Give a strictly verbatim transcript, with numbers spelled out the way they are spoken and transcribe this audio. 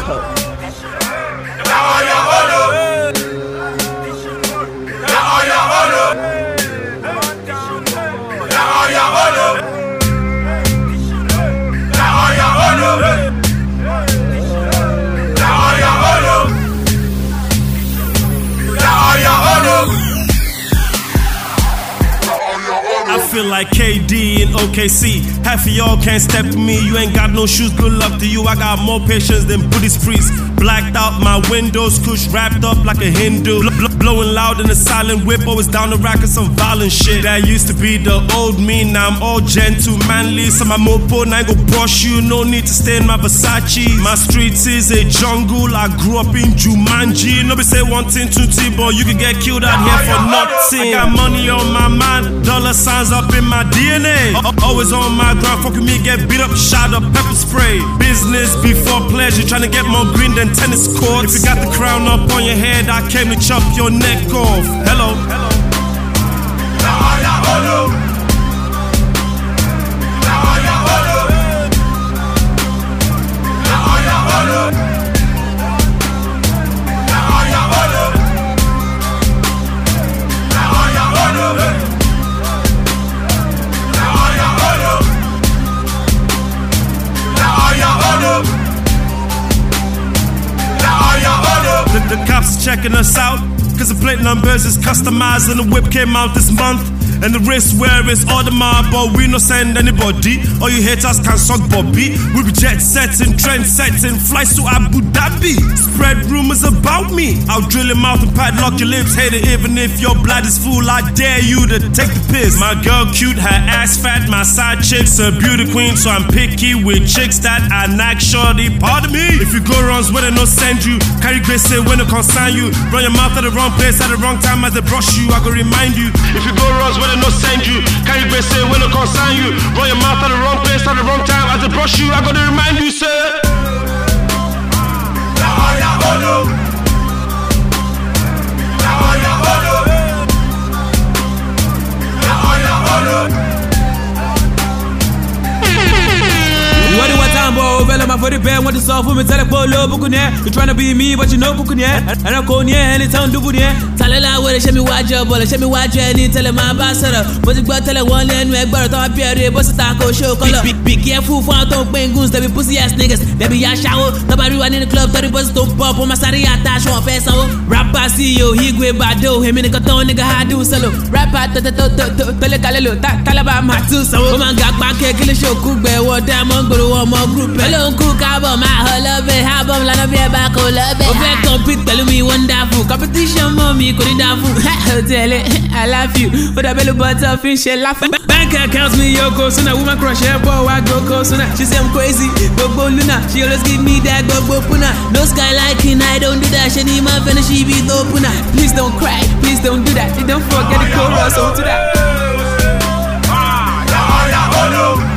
coat. I feel like K D in O K C. Half of y'all can't step with me. You ain't got no shoes, good luck to you. I got more patience than Buddhist priests. Blacked out my windows, kush wrapped up like a Hindu. Bl bl blowing loud in a silent whip, always down the rack of some violent shit. That used to be the old me, now I'm all gentle, manly. So my mopo, now I go brush you. No need to stay in my Versace. My streets is a jungle. I grew up in Jumanji. Nobody say one thing, two thing, but you can get killed out here for nothing. I got money on my mind, dollar signs up in my D N A. Always on my ground, fuck with me, get beat up, shot up, pepper spray. Business before pleasure, trying to get more green than tennis courts. If you got the crown up on your head, I came to chop your neck off. Hello, hello. The, the cops are checking us out, cause the plate numbers is customized and the whip came out this month. And the wrist wear is Audemars, but we no send anybody. All you haters can suck Bobby. We be jet setting, trend setting, flights to Abu Dhabi. Spread rumors about me. I'll drill him out and padlock your lips. Hate it even if your blood is full. I dare you to take the piss. My girl cute, her ass fat. My side chick's a beauty queen, so I'm picky with chicks that I knock shorty. Pardon me. If you go runs where they no send you, carry grace say when they concern you. Run your mouth at the wrong place at the wrong time as they brush you. I go remind you. If you go runs where no send you, carry grace say when no concern you. Run your mouth at the wrong place at the wrong time as they brush you. I gotta remind you, sir. What do I time, bro? Vela my for the band, want to solve for me, tell a polo, Bukunia. You tryna be me, but you know Bukunia. And I call near any town, Dubunia. Tell a lot where they show me what job, or show me what journey, tell him my ambassador. But you got tell a one land, make better talk, Pierre, boss taco show color. Be, be careful for out of penguins, they be pussy ass niggas. They be a shower, nobody run in the club, thirty bucks don't pop on my sari attach on face. Rapper C E O, he go bado, him in the carton, nigga, how do solo. Rapper, tell a calelo, Talaba, my two, so. Oh my god, my cake, kill a show, cook, bear, what diamond, go to one more group. Hello, cook, album, my whole love it, album, lana be back, all love it. Okay, compete, tell me wonderful. Competition, mommy, couldn't have tell it, I love you. But I belly butter, fish, laugh. Bank accounts me, yo, go soon. A woman crush her, boy, I go, go soon. She say I'm crazy, go, go, Luna. She always give me that, go, go, Puna. No sky like I don't do that. She need my finish, she be no Puna. Please don't cry, please don't do that. Don't forget the chorus, so to that.